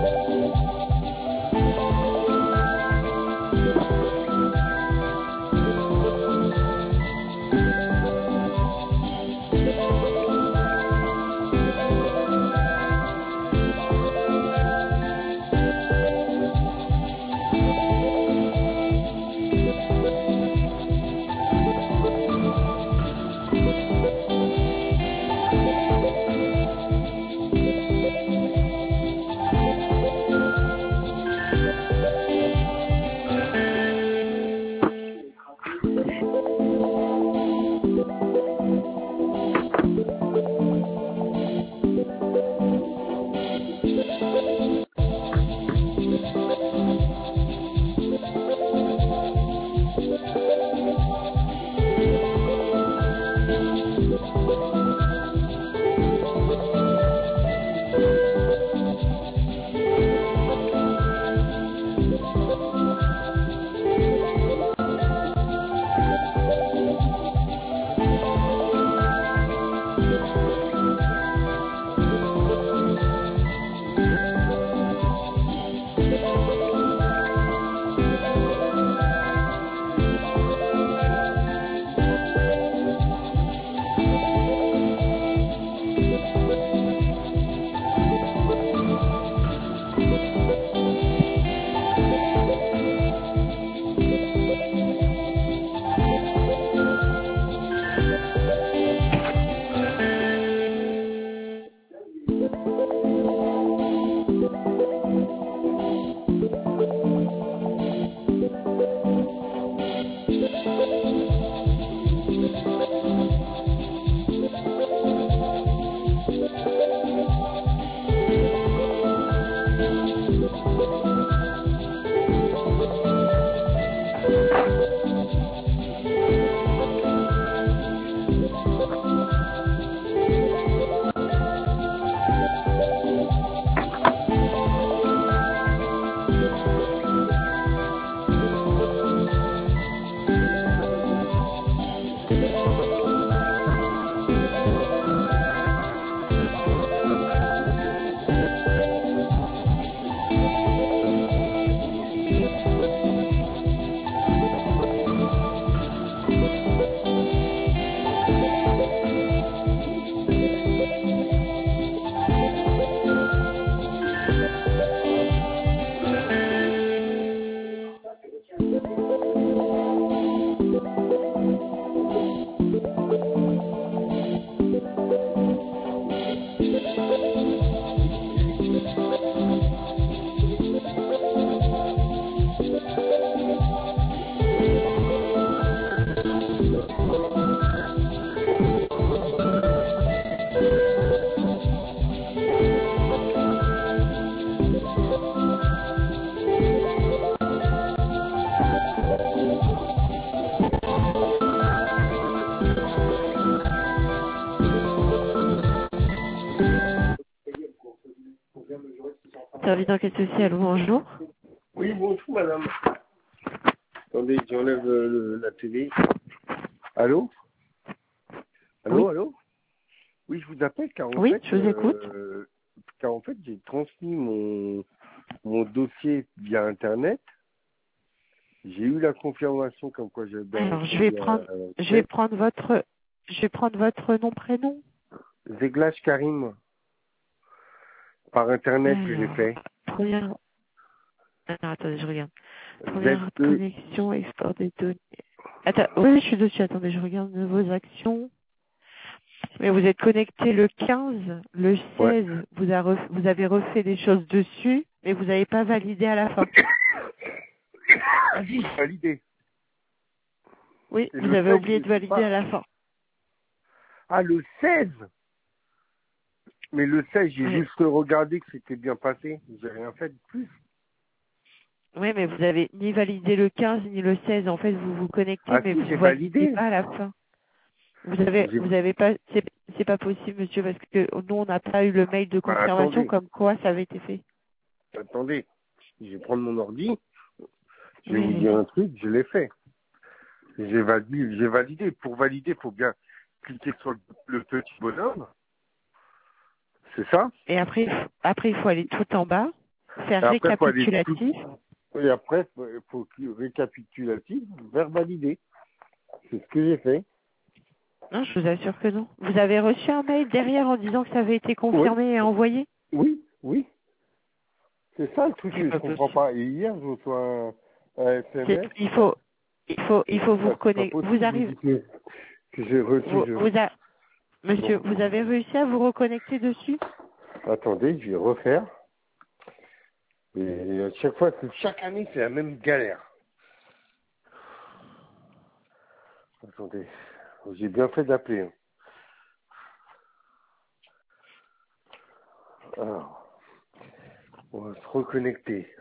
Service d'enquête sociale, bonjour. Oui, bonjour madame. Attendez, j'enlève la télé. Allô? Allô, Oui. allô? Oui, je vous appelle car en Oui, fait, je vous écoute. car en fait, j'ai transmis mon dossier via Internet. J'ai eu la confirmation comme quoi j'avais bien Alors, répondu je vais prendre votre nom, prénom. Zeglash Karim. Par Internet que j'ai Alors, fait. première... Alors, attendez, je regarde. Première connexion, export des données. Attends, oui, je suis dessus. Attendez, je regarde vos actions. Mais vous êtes connecté le 15, le 16, Ouais. vous avez refait des choses dessus, mais vous n'avez pas validé à la fin. Ah si, j'ai validé. Oui, Et vous le avez 16, oublié de je sais valider pas. à la fin. Ah, le 16. Mais le 16, j'ai Oui. juste regardé que c'était bien passé. J'ai rien fait de plus. Oui, mais vous avez ni validé le 15 ni le 16. En fait, vous vous connectez, Ah mais si, vous j'ai ne validez validé. pas à la fin. J'ai- Vous avez pas, c'est pas possible, monsieur, parce que nous, on n'a pas eu le mail de Bah, confirmation comme quoi ça avait été fait. attendez. Je vais prendre mon ordi. Je vais Oui, vous dire un allez-y. truc, je l'ai fait. J'ai validé. Pour valider, il faut bien cliquer sur le petit bonhomme. C'est ça? Et après, il faut aller tout en bas. faire Après, faut aller tout... récapitulatif. Et après, il faut récapitulatif, vers valider. C'est ce que j'ai fait. Non, je vous assure que non. Vous avez reçu un mail derrière en disant que ça avait été Oui, confirmé et envoyé? oui. C'est ça le truc C'est que je pas comprends possible. pas. Et hier, je reçois un SMS. Il faut vous Bah, c'est pas reconnecter. possible, Vous je vous arrivez, dis que j'ai reçu. monsieur, Bon. vous avez réussi à vous reconnecter dessus? Attendez, je vais refaire. Et à chaque fois, chaque année, c'est la même galère. Attendez, j'ai bien fait d'appeler. Hein. Alors, on va se reconnecter.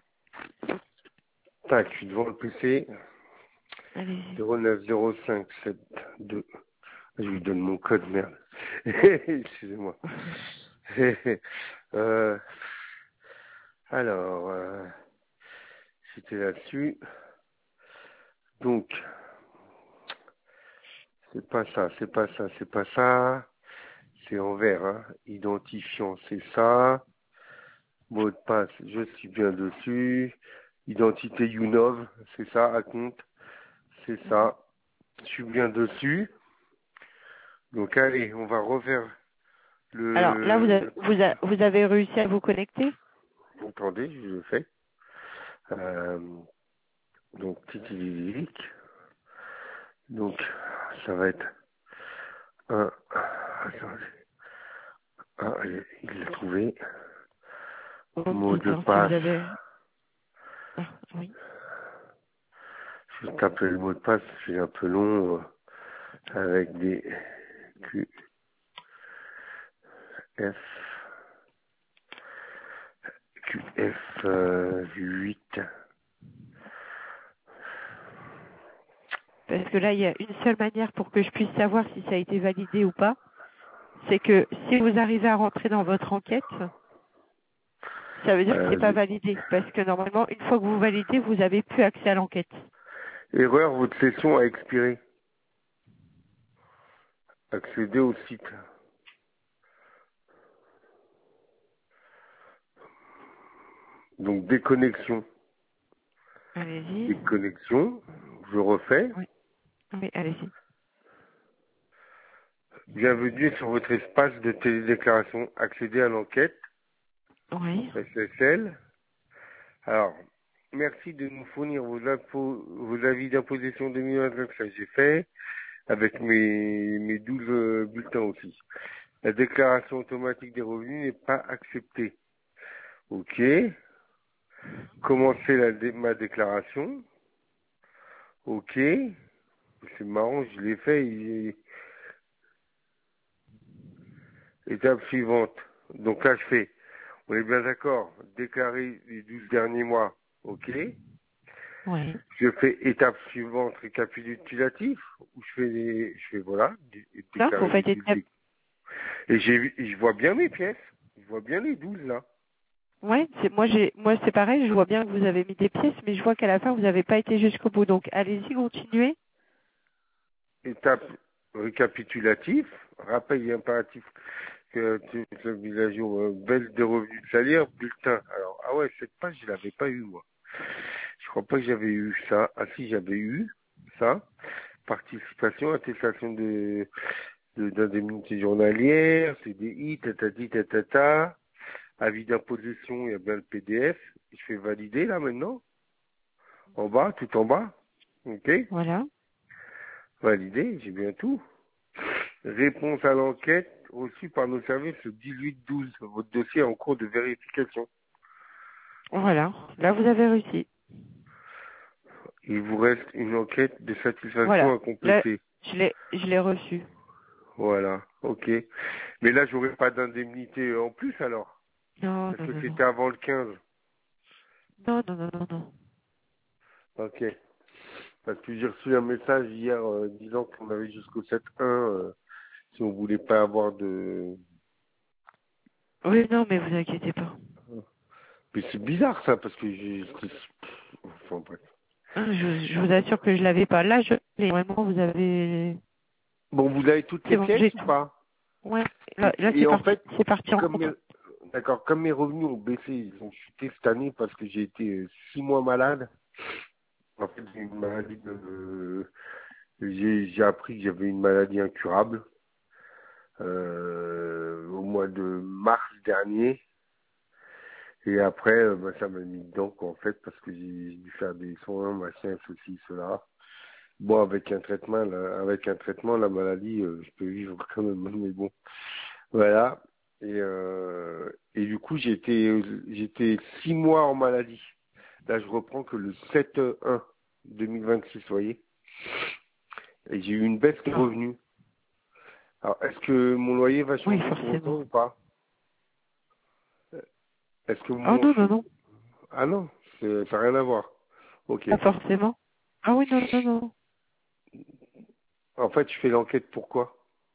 Tac, je suis devant le PC. Allez-y. 090572. Je lui donne mon code, merde. Excusez-moi. Alors, j'étais là-dessus. Donc, c'est pas ça. C'est en vert, hein. Identifiant, c'est ça. Mot de passe, je suis bien dessus. Identité Unov, c'est ça, à compte. C'est ça. Je suis bien dessus. Donc allez, on va refaire Alors là, le... vous avez réussi à vous connecter? Attendez, je le fais. Donc, titilique. Donc, ça va être un... Attendez. Ah, il l'a trouvé. Au Mot doute, de hein, si passe. vous avez... Ah, oui. Je tape le mot de passe, c'est un peu long, avec des QF 8. Parce que là, il y a une seule manière pour que je puisse savoir si ça a été validé ou pas. C'est que si vous arrivez à rentrer dans votre enquête, ça veut dire que c'est pas validé. Parce que normalement, une fois que vous validez, vous avez plus accès à l'enquête. Erreur, votre session a expiré. Accédez au site. Donc, déconnexion. Allez-y. Déconnexion. Je refais. Oui, oui, allez-y. Bienvenue sur votre espace de télédéclaration. Accédez à l'enquête. Oui. SSL. Alors, merci de nous fournir vos avis d'imposition 2025. Ça, j'ai fait. Avec mes 12 bulletins aussi. La déclaration automatique des revenus n'est pas acceptée. Ok. Commencer ma déclaration. Ok. C'est marrant, je l'ai fait. Étape suivante. Donc là, je fais. On est bien d'accord. Déclarer les 12 derniers mois. Ok. Oui. Je fais étape suivante récapitulatif. Où je fais voilà. Non, vous Déclarer les faites 12. étape. Et je vois bien mes pièces. Je vois bien les 12 là. Ouais, moi c'est pareil, je vois bien que vous avez mis des pièces, mais je vois qu'à la fin vous n'avez pas été jusqu'au bout. Donc allez-y, continuez. Étape récapitulatif, rappel et impératif que tu as mis à jour, baisse des revenus de salaire, bulletin. Alors, ah ouais, cette page, je l'avais pas eu, moi. Je crois pas que j'avais eu ça. Ah si, j'avais eu ça. Participation, attestation d'indemnité journalière, CDI, tatati, tatata, avis d'imposition, il y a bien le PDF. Je fais valider, là, maintenant. En bas, tout en bas. Ok. Voilà. Validé, j'ai bien tout. Réponse à l'enquête reçue par nos services le 18-12. Votre dossier est en cours de vérification. Voilà. Là vous avez réussi. Il vous reste une enquête de satisfaction Voilà. à Là, compléter. je l'ai reçu. Voilà, ok. Mais là, j'aurai pas d'indemnité en plus alors. Non, Parce non, que non, non. c'était avant le 15. Non, non, non, non, non. Ok. Parce que j'ai reçu un message hier disant qu'on avait jusqu'au 7-1 si on voulait pas avoir de... Oui, non, mais vous inquiétez pas. Mais c'est bizarre ça, parce que enfin bref. Je vous assure que je l'avais pas. Là, je l'ai. Vraiment, vous avez... Bon, vous avez toutes C'est les bon, j'ai pièces ou tout. pas? Ouais. Là Et c'est en parti. fait, C'est parti en comme compte. D'accord. Comme mes revenus ont baissé, ils ont chuté cette année parce que j'ai été 6 mois malade. En fait, j'ai une maladie j'ai appris que j'avais une maladie incurable au mois de mars dernier. Et après, ça m'a mis dedans, quoi, en fait, parce que j'ai dû faire des soins, machin, ceci, cela. Bon, avec un traitement, la maladie, je peux vivre quand même, mais bon. Voilà. Et du coup, j'étais 6 mois en maladie. Là, je reprends que le 7/1 2026, vous voyez. Et j'ai eu une baisse de Ah, revenus. Alors, est-ce que mon loyer va oui, changer pour autant forcément. ou pas? Est-ce que Ah non, non, non. Ah non, ça n'a rien à voir. Ok. Pas forcément. Ah oui, non, non, non. En fait, je fais l'enquête pourquoi?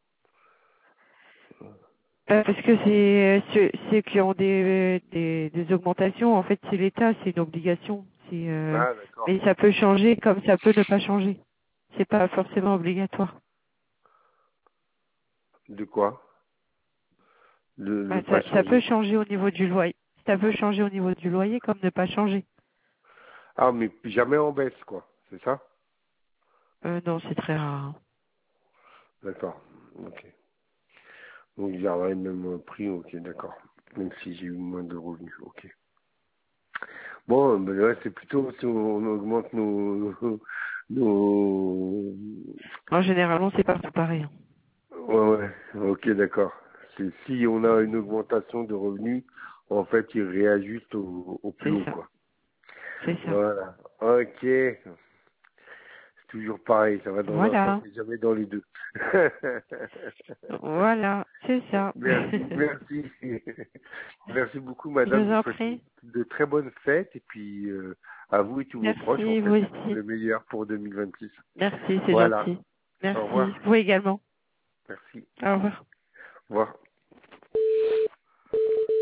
Parce que c'est ceux qui ont des augmentations, en fait, c'est l'État, c'est une obligation. Ah, d'accord. Mais ça peut changer comme ça peut ne pas changer. C'est pas forcément obligatoire. De quoi? De Bah, pas ça peut changer. changer au niveau du loyer. Ça peut changer au niveau du loyer comme ne pas changer. Ah, mais jamais en baisse, quoi. C'est ça? Non, c'est très rare, hein. D'accord. Ok. Donc, il y aura le même prix, ok, d'accord. Même si j'ai eu moins de revenus, ok. Bon, ben ouais, c'est plutôt si on augmente nos... Généralement, c'est partout pareil, hein. Ouais, ouais, ok, d'accord. C'est si on a une augmentation de revenus, en fait, ils réajustent au plus C'est haut, ça. quoi. C'est ça. Voilà. Ok. C'est toujours pareil, ça va dans un sens Voilà. et jamais dans les deux. Voilà. C'est ça. Merci. Merci beaucoup, Je madame. vous Je vous en souhaite prie. de très bonnes fêtes et puis à vous et tous vos proches, en Merci, vous fait, aussi. le meilleur pour 2026. Merci, c'est Voilà. gentil. Au Merci. revoir. Vous également. Merci. Au revoir. Au revoir.